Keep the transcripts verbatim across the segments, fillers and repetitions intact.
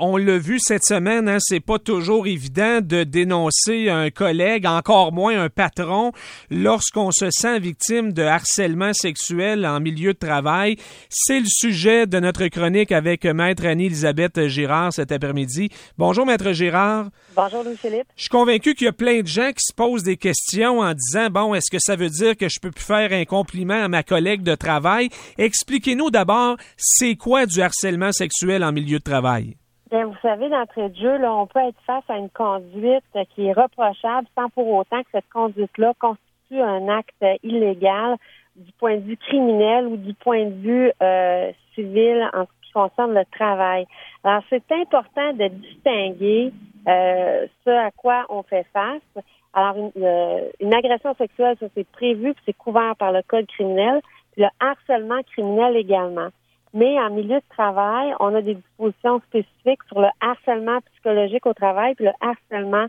on l'a vu cette semaine, hein, c'est pas toujours évident de dénoncer un collègue, encore moins un patron, lorsqu'on se sent victime de harcèlement sexuel en milieu de travail. C'est le sujet de notre chronique avec Maître Annie-Elisabeth Girard cet après-midi. Bonjour, Maître Girard. Bonjour, Louis-Philippe. Je suis convaincu qu'il y a plein de gens qui se posent des questions en disant, bon, est-ce que ça veut dire que je peux plus faire un compliment à ma collègue de travail? Expliquez-nous d'abord, c'est quoi du harcèlement sexuel en milieu de travail? Bien, vous savez, d'entrée de jeu, là, on peut être face à une conduite qui est reprochable sans pour autant que cette conduite-là constitue un acte illégal du point de vue criminel ou du point de vue euh, civil en ce qui concerne le travail. Alors, c'est important de distinguer euh, ce à quoi on fait face. Alors, une, euh, une agression sexuelle, ça c'est prévu, puis c'est couvert par le code criminel, puis le harcèlement criminel également. Mais en milieu de travail, on a des dispositions spécifiques sur le harcèlement psychologique au travail puis le harcèlement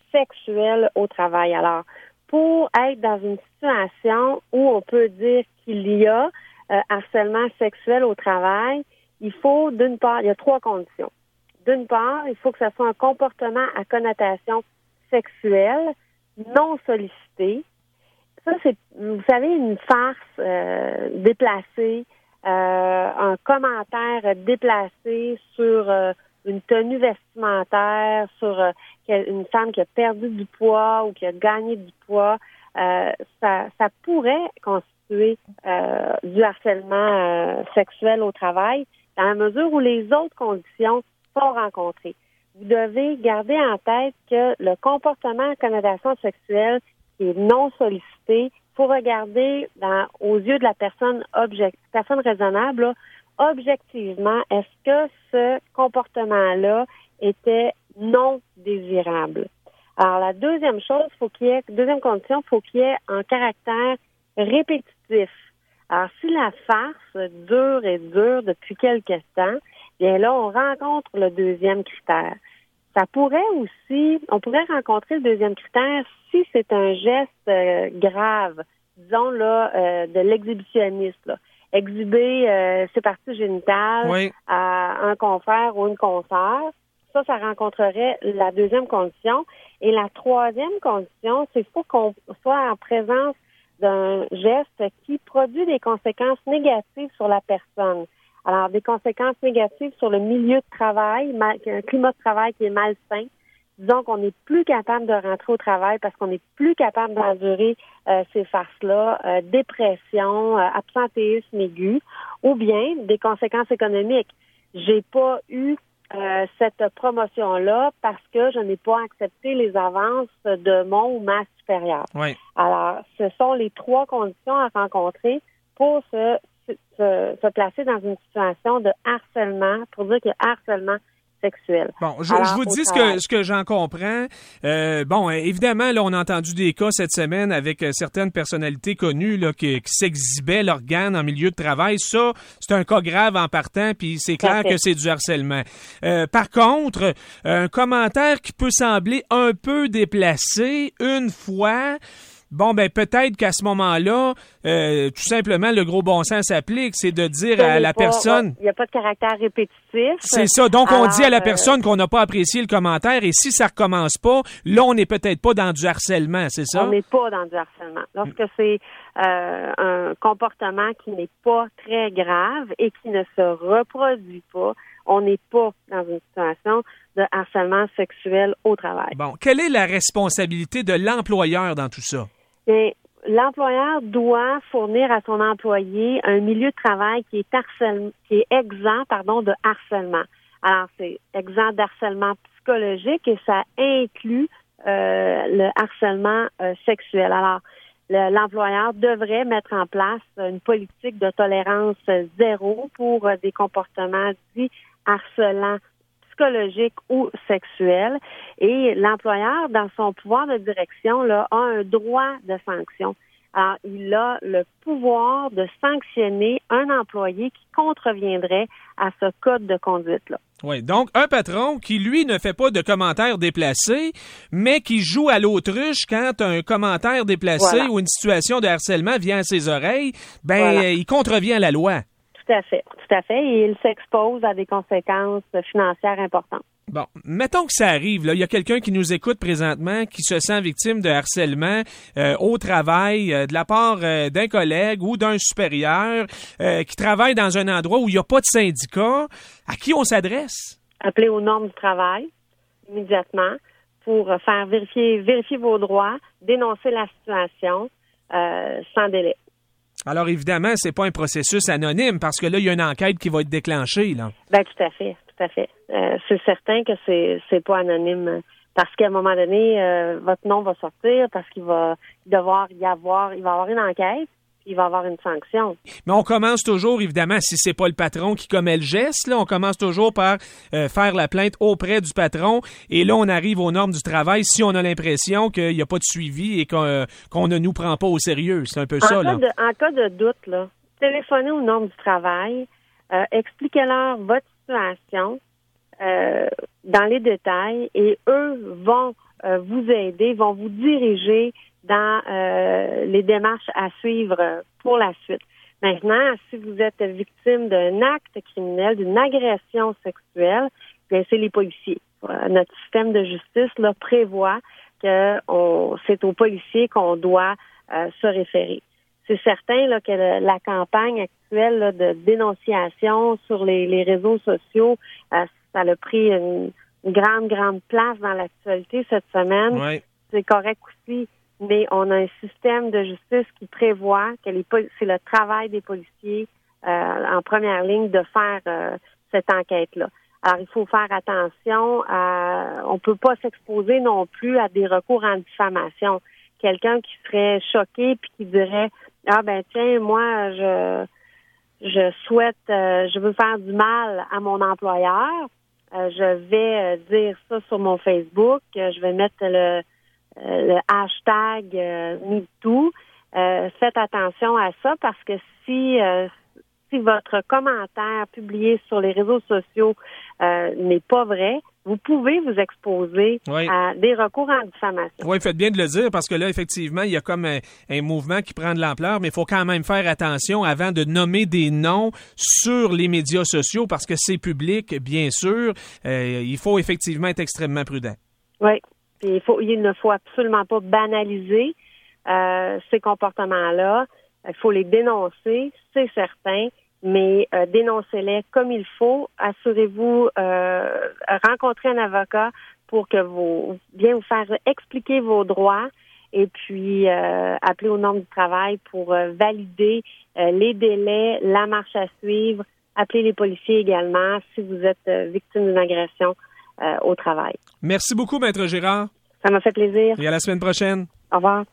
sexuel au travail. Alors, pour être dans une situation où on peut dire qu'il y a euh, harcèlement sexuel au travail, il faut, d'une part, il y a trois conditions. D'une part, il faut que ça soit un comportement à connotation sexuelle, non sollicité. Ça, c'est, vous savez, une farce euh, déplacée, Euh, un commentaire déplacé sur euh, une tenue vestimentaire, sur euh, une femme qui a perdu du poids ou qui a gagné du poids, euh, ça, ça pourrait constituer euh, du harcèlement euh, sexuel au travail dans la mesure où les autres conditions sont rencontrées. Vous devez garder en tête que le comportement à connotation sexuelle qui est non sollicité, faut regarder dans, aux yeux de la personne object, personne raisonnable, là, objectivement, est-ce que ce comportement-là était non désirable? Alors, la deuxième chose, faut qu'il y ait, deuxième condition, faut qu'il y ait un caractère répétitif. Alors, si la farce dure et dure depuis quelque temps, bien là, on rencontre le deuxième critère. Ça pourrait aussi, on pourrait rencontrer le deuxième critère si c'est un geste euh, grave, disons là, euh, de l'exhibitionnisme, là. Exhiber euh, ses parties génitales oui. à un confrère ou une consoeur, ça, ça rencontrerait la deuxième condition. Et la troisième condition, c'est qu'il faut qu'on soit en présence d'un geste qui produit des conséquences négatives sur la personne. Alors, des conséquences négatives sur le milieu de travail, un climat de travail qui est malsain. Disons qu'on n'est plus capable de rentrer au travail parce qu'on n'est plus capable d'endurer euh, ces farces-là, euh, dépression, euh, absentéisme aigu, ou bien des conséquences économiques. J'ai pas eu euh, cette promotion-là parce que je n'ai pas accepté les avances de mon ou ma supérieure. Oui. Alors, ce sont les trois conditions à rencontrer pour se Se, se placer dans une situation de harcèlement, pour dire qu'il y a harcèlement sexuel. Bon, je, Alors, je vous dis ce que, ce que j'en comprends. Euh, bon, évidemment, là, on a entendu des cas cette semaine avec certaines personnalités connues là, qui, qui s'exhibaient l'organe en milieu de travail. Ça, c'est un cas grave en partant, puis c'est clair que c'est du harcèlement. Euh, par contre, un commentaire qui peut sembler un peu déplacé une fois... Bon, ben peut-être qu'à ce moment-là, euh, tout simplement, le gros bon sens s'applique, c'est de dire à la pas, personne... Il n'y a pas de caractère répétitif. C'est ça. Donc, Alors, on dit à la personne euh, qu'on n'a pas apprécié le commentaire, et si ça recommence pas, là, on n'est peut-être pas dans du harcèlement, c'est ça? On n'est pas dans du harcèlement. Lorsque c'est euh, un comportement qui n'est pas très grave et qui ne se reproduit pas, on n'est pas dans une situation de harcèlement sexuel au travail. Bon, quelle est la responsabilité de l'employeur dans tout ça? Et l'employeur doit fournir à son employé un milieu de travail qui est harcèlement, qui est exempt, pardon, de harcèlement. Alors, c'est exempt d'harcèlement psychologique et ça inclut euh, le harcèlement euh, sexuel. Alors, le, l'employeur devrait mettre en place une politique de tolérance zéro pour euh, des comportements dits harcelants psychologique ou sexuelle. Et l'employeur, dans son pouvoir de direction, là, a un droit de sanction. Alors, il a le pouvoir de sanctionner un employé qui contreviendrait à ce code de conduite-là. Oui, donc un patron qui, lui, ne fait pas de commentaires déplacés, mais qui joue à l'autruche quand un commentaire déplacé voilà. ou une situation de harcèlement vient à ses oreilles, ben voilà. il contrevient à la loi. tout à fait, tout à fait. Et il s'expose à des conséquences financières importantes. Bon, mettons que ça arrive, là, il y a quelqu'un qui nous écoute présentement qui se sent victime de harcèlement euh, au travail euh, de la part euh, d'un collègue ou d'un supérieur euh, qui travaille dans un endroit où il n'y a pas de syndicat. À qui on s'adresse? Appelez aux normes du travail immédiatement pour faire vérifier, vérifier vos droits, dénoncer la situation euh, sans délai. Alors évidemment, c'est pas un processus anonyme parce que là, il y a une enquête qui va être déclenchée, là. Ben tout à fait, tout à fait. Euh, c'est certain que c'est c'est pas anonyme parce qu'à un moment donné, euh, votre nom va sortir parce qu'il va devoir y avoir, il va y avoir une enquête, puis il va y avoir une sanction. Mais on commence toujours, évidemment, si c'est pas le patron qui commet le geste, là, on commence toujours par euh, faire la plainte auprès du patron. Et là, on arrive aux normes du travail si on a l'impression qu'il n'y a pas de suivi et qu'on, euh, qu'on ne nous prend pas au sérieux. C'est un peu en ça, cas là. De, en cas de doute, là, téléphonez aux normes du travail, euh, expliquez-leur votre situation euh, dans les détails et eux vont euh, vous aider, vont vous diriger dans euh, les démarches à suivre pour la suite. Maintenant, si vous êtes victime d'un acte criminel, d'une agression sexuelle, bien c'est les policiers. Euh, notre système de justice là, prévoit que on, c'est aux policiers qu'on doit euh, se référer. C'est certain là, que le, la campagne actuelle là, de dénonciation sur les, les réseaux sociaux, euh, ça a pris une, une grande, grande place dans l'actualité cette semaine. Ouais. C'est correct aussi. Mais on a un système de justice qui prévoit que les pol- c'est le travail des policiers euh, en première ligne de faire euh, cette enquête-là. Alors, il faut faire attention. À, on peut pas s'exposer non plus à des recours en diffamation. Quelqu'un qui serait choqué puis qui dirait ah ben tiens moi je je souhaite euh, je veux faire du mal à mon employeur. Euh, je vais euh, dire ça sur mon Facebook. Euh, je vais mettre le Euh, le hashtag euh, MeToo. Euh, faites attention à ça parce que si euh, si votre commentaire publié sur les réseaux sociaux euh, n'est pas vrai, vous pouvez vous exposer oui. à des recours en diffamation. Oui, faites bien de le dire parce que là, effectivement, il y a comme un, un mouvement qui prend de l'ampleur, mais il faut quand même faire attention avant de nommer des noms sur les médias sociaux parce que c'est public, bien sûr. Euh, il faut effectivement être extrêmement prudent. Oui. Il, faut, il ne faut absolument pas banaliser euh, ces comportements-là. Il faut les dénoncer, c'est certain, mais euh, dénoncez-les comme il faut. Assurez-vous, euh, rencontrer un avocat pour que vous bien vous faire expliquer vos droits et puis euh, appeler aux normes du travail pour euh, valider euh, les délais, la marche à suivre. Appelez les policiers également si vous êtes euh, victime d'une agression Euh, au travail. Merci beaucoup, Maître Girard. Ça m'a fait plaisir. Et à la semaine prochaine. Au revoir.